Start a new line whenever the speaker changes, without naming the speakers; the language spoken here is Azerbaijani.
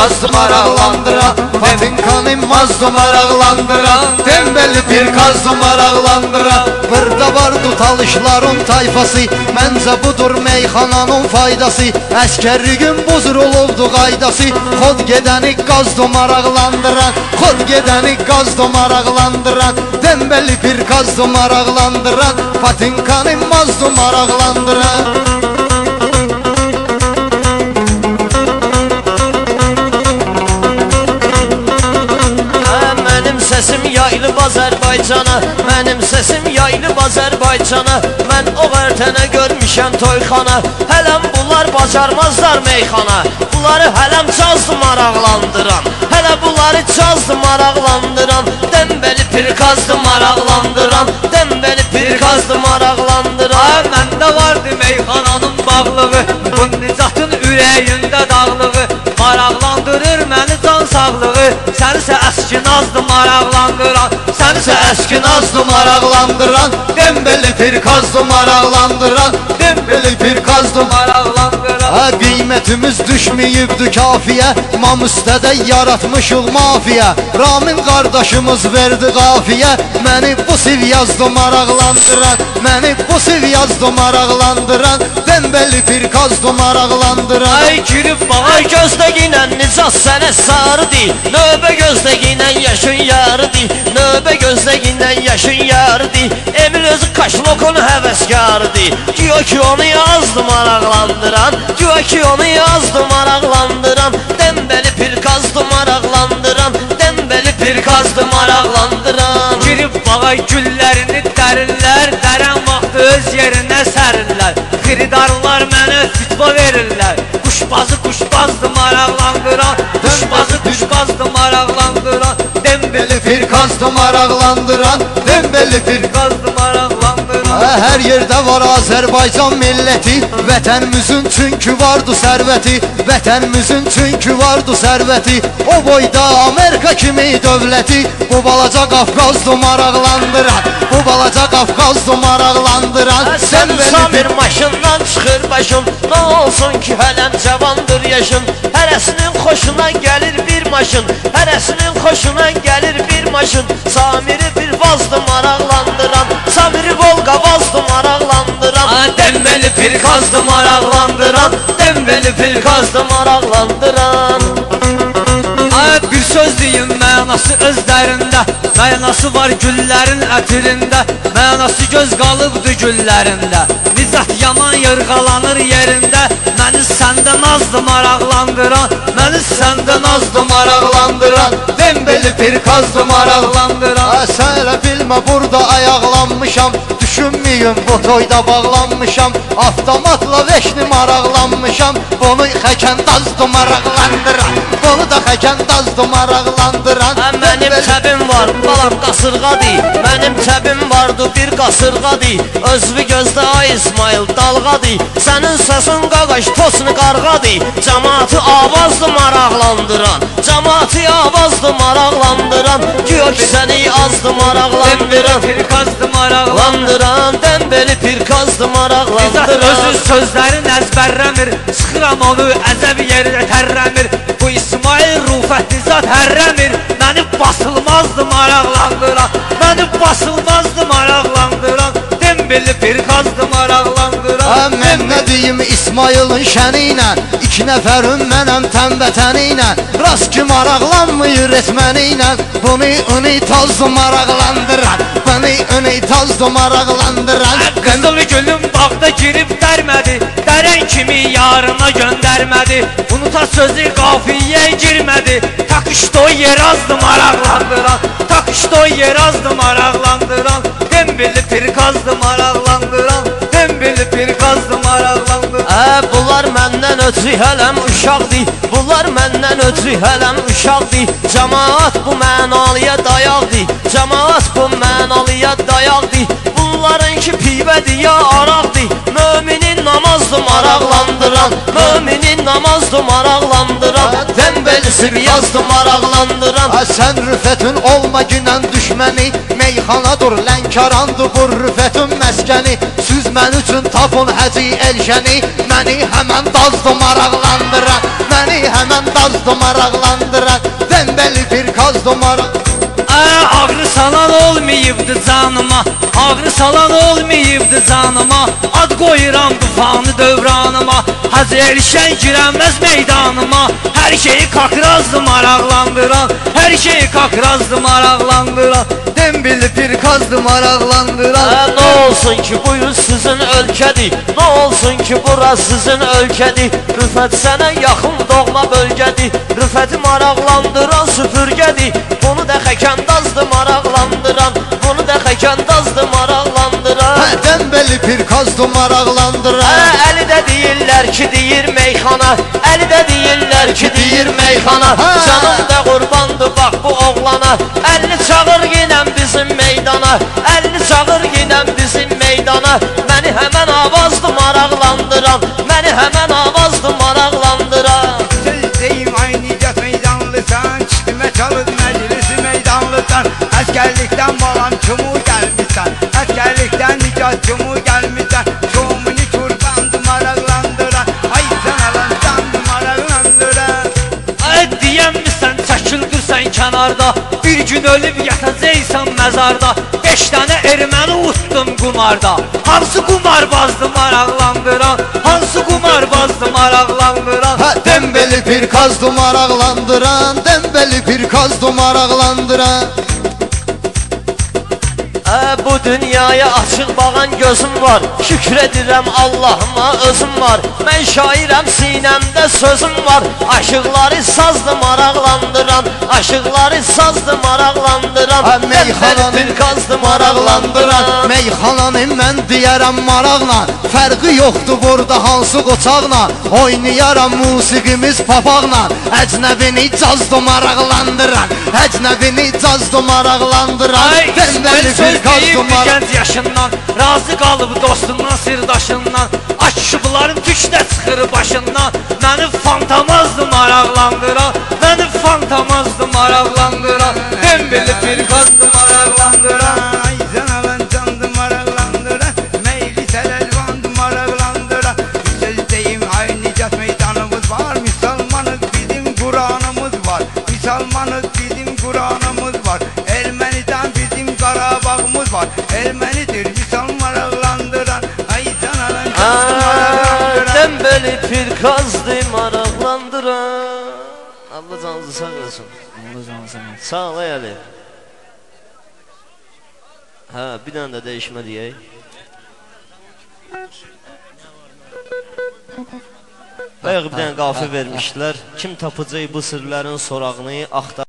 qazdı maraqlandıran, patinkanı mazdı maraqlandıran, tembeli bir qazdı maraqlandıran. Burada var tutalışların tayfası, məncə budur meyxananın faydası. Əskərliyin buzur olubdu qaydası, xod gedəni qazdı maraqlandıran, xod gedəni qazdı maraqlandıran, tembeli bir qazdı maraqlandıran, patinkanı mazdı maraqlandıran.
Səsim yayılıb Azərbaycana, mənim səsim yayılıb Azərbaycana. Mən o vərtənə görmüşəm toyxana, hələm bunlar bacarmazlar meyxana. Bunları hələm cazdı maraqlandıran, hələ bunları cazdı maraqlandıran, dembeli pirkazdı maraqlandıran, dembeli pirkazdı maraqlandıran.
Məndə vardı meyxananın bağlığı, bu nicatın ürəyində dağlığı, maraqlandırır məni can sağlığı. Sənisə əski nazdı maraqlandıran, sənisə əski nazdı maraqlandıran, dembeli pirkazdı maraqlandıran, dembeli pirkazdı maraqlandıran.
Qiymətimiz düşməyibdi kafiyə, Mamüstədə yaratmışıq mafiyə. Ramin qardaşımız verdi qafiyə, məni bu siv yazdı maraqlandıran, məni bu siv yazdı maraqlandıran, dembeli pirkazdı maraqlandıran.
Ay girib bağa gözdə ginən nicaz sənə sarıdı, növbə gözdə ginən yaşın yarıdı, növbə gözdə ginən yaşın yarıdı. Emil özü kaşlokun həvəskarıdı, diyor ki onu yazdı maraqlandıran, diyor ki onu yazdı maraqlandıran, dembeli pirkazdı maraqlandıran, dembeli pirkazdı maraqlandıran.
Girib bağa güllərini dərirlər, dərən vaxtı öz yerinə sərirlər. Xiridarlar mənə fitva verirlər, kuşbazdı maraqlandıran, kuşbazdı maraqlandıran,
Dembeli pirkazdı maraqlandıran, dembeli pirkazdı maraqlandıran. Hər yerdə var Azərbaycan milləti, vətənimizin çünki vardı sərvəti, vətənimizin çünki vardı sərvəti. O boyda Amerika kimi dövləti, bu balaca Qafqazdı maraqlandıran, bu balaca Qafqazdı maraqlandıran.
Sən Samir maşından çıxır başın, nə olsun ki hələm cavandır yaşın. Hərəsinin xoşuna gəlir bir maşın, hərəsinin xoşuna gəlir bir maşın. Samiri bir vazdı maraqlandıran, Samiri Volga vazdı maraqlandıran, dembeli pirkazdı maraqlandıran, dembeli pirkazdı maraqlandıran.
Bir söz deyim mənası özlərində, mənası var güllərin ətirində, mənası göz qalıbdı güllərində. Nizat yaman yırğalanır yerində, məni səndə nazdı maraqlandıran, məni səndə nazdı maraqlandıran,
Dembeli pirkazdı maraqlandıran. Sən elə bilmə burada ayaqlanmışam, düşünməyin bu toyda bağlanmışam, avtomatla veşni maraqlanmışam, bunu xəkəndazdı maraqlandıran, bunu da xəkəndazdı maraqlandıran.
Mənim təbim var, balam qasırğadır, mənim təbim vardı bir qasırğadır. Özvü gözdə ay İsmail dalğadır, sənin səsin qaqaş tosunu qarğadır. Cəmaatı avazdı maraqlandıran, cəmaatı avazdı maraqlandıran, diyor ki səni azdı maraqlandıran,
pirkazdı maraqlandıran,
dembeli pirkazdı maraqlandıran.
Nizat özü sözlərin əzbərləmir, sıxıram onu əzəb yerdə tərləmir. Bu İsmail Rufət Nizat hərrəmir, məni basılmazdı maraqlandıran, məni basılmazdı maraqlandıran, dembeli pirkazdı maraqlandıran.
Mən nə deyim İsmail'in şəni ilə, iki nəfərin mənəm təmbətəni ilə, rast ki maraqlanmıyır etməni ilə, bunu unitazdı maraqlandıran, bunu unitazdı maraqlandıran.
Qızıl gülüm bağda girib dərmədi, dərən kimi yarına göndərmədi, unuta sözü qafiyə girmədi, takışdo yer azdı maraqlandıran, takışdo yer azdı maraqlandıran, dembeli pirkazdı maraqlandıran, dembeli pirkazdı maraqlandıran.
Bunlar məndən ötürü hələm uşaqdır, bunlar məndən ötürü hələm uşaqdır. Cəmaat bu mənalıya dayaqdır, cəmaat bu mənalıya dayaqdır. Bunlarınki pivədir ya araqdır, müminin namazdı maraqlandıran, müminin namazdı maraqlandıran, tembelisi yazdı maraqlandıran.
Sən rüfətin olma günən düşməni, meyxanadır lənkarandı bu rüfətin məskəni. Süz mən üçün tapın həci elşəni, məni həmən dazdı maraqlandıran, məni həmən dazdı kazdı maraqlandıran Dembeli bir kazdı
Ağrı salan olmayıbdı canıma, ağrı salan olmayıbdı canıma. Ad qoyuram tufanı dövranıma, Hacı Elşən girənməz meydanıma. Hər şeyi kakrazdı maraqlandıran, hər şeyi kakrazdı maraqlandıran
Dembeli bir kazdı maraqlandıran
Ne olsun ki buyur sizin ölkədir, ne olsun ki bura sizin ölkədir. Rüfət sənə yaxın doğma bölgədir, Rüfəti maraqlandıran süpürgədir. Bunu da xəkəndazdı maraqlandıran, bunu da xəkəndazdı maraqlandıran.
Dembeli bir kazdı maraqlandıran
Əli də deyirlər ki deyir meyxana, Əli də deyirlər ki deyir meyxana. Canım da qurbandı bax bu oğlana, Əlini çağır yenəm bizim meydana, Əlini çağır yenəm bizim meydana. Məni həmən avazdı maraqlandıran, məni həmən avazdı maraqlandıran.
Sözdeyim aynıcat meydanlısan, Çıxdımə çalıb məclisi meydanlısan. Əsgərlikdən balam çumu gəlmişsən, Əsgərlikdən nicat çumu gəlmişsən. Çumuni kurbandı maraqlandıran, Ay sən alandandı maraqlandıran.
Deyəmmisən çəkildirsən kənarda, Bir gün ölüb yatacaqsan məzarda. 5 dənə erməni utdum qumarda, Hansı qumarbazdı maraqlandıran, Hansı qumarbazdı maraqlandıran.
Dembeli bir kazdı maraqlandıran Dembeli bir kazdı maraqlandıran
Bu dünyaya açıq bağan gözüm var, Şükür edirəm Allahıma özüm var. Mən şairəm sinəmdə sözüm var, Aşıqları sazdı maraqlandıran, Aşıqları sazdı maraqlandıran.
Meyxananın
bir kazdı maraqlandıran.
Meyxananın mən deyərəm maraqla Fərqi yoxdur burada hansı qoçaqla Oynayaram musiqimiz papaqla Əcnəbini cazdı maraqlandıran Əcnəbini cazdı maraqlandıran Dembeli bir kazdı maraqlandıran
Gənc yaşından, razı qalıb dostundan, sirdaşından. Aşıqların tükdə çıxır başından, Məni fantamazdı maraqlandıran, Məni fantamazdı maraqlandıran. Dembeli bir kazdı maraqlandıran.
Ay sən alandandı maraqlandıran, Meyli sələlvandı maraqlandıran. Sözdeyim aynıcat meydanımız var, Müslümanız bizim Kur'anımız var, Müslümanız bizim Kur'anımız var. Erməniden bizim Qarabağımız var, Ermənidir Müslüman maraqlandıran. Ay sən alandandı maraqlandıran.
Dembeli bir kazdı maraqlandıran. Allah canınızı sağ olsun. Sağ ol Əli. Bir dənə də dəyişmə deyək. Bayaq bir dənə qafi vermişdilər. Kim tapacaq bu sırların sorağını axtar.